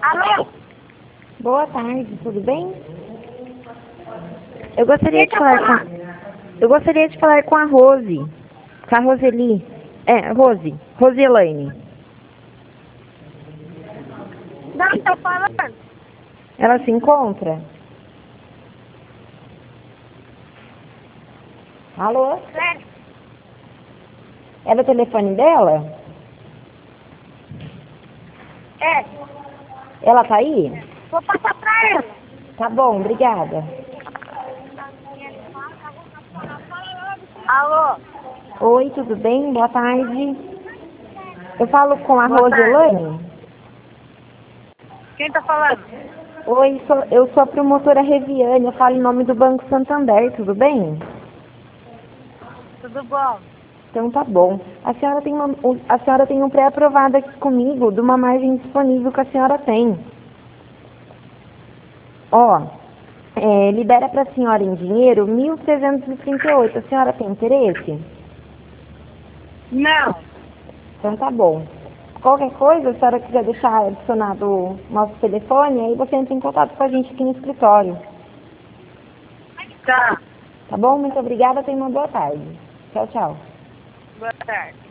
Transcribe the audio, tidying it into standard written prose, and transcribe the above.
Alô? Boa tarde, tudo bem? Eu gostaria de falar com a Rose. Com a Roseli. Roselaine. Não estou falando. Ela se encontra? Alô? Sério? É do telefone dela? É. Ela tá aí? Vou passar pra ela. Tá bom, obrigada. Alô? Oi, tudo bem? Boa tarde. Eu falo com a Boa tarde. Roselaine? Quem tá falando? Oi, eu sou a promotora Reviane, eu falo em nome do Banco Santander, tudo bem? Tudo bom? Então tá bom. A senhora tem um pré-aprovado aqui comigo de uma margem disponível que a senhora tem. Ó, libera para a senhora em dinheiro 1.338. A senhora tem interesse? Não. Então tá bom. Qualquer coisa, se a senhora quiser deixar adicionado o nosso telefone, aí você entra em contato com a gente aqui no escritório. Tá. Tá bom? Muito obrigada, tenha uma boa tarde. Tchau, tchau. Boa tarde.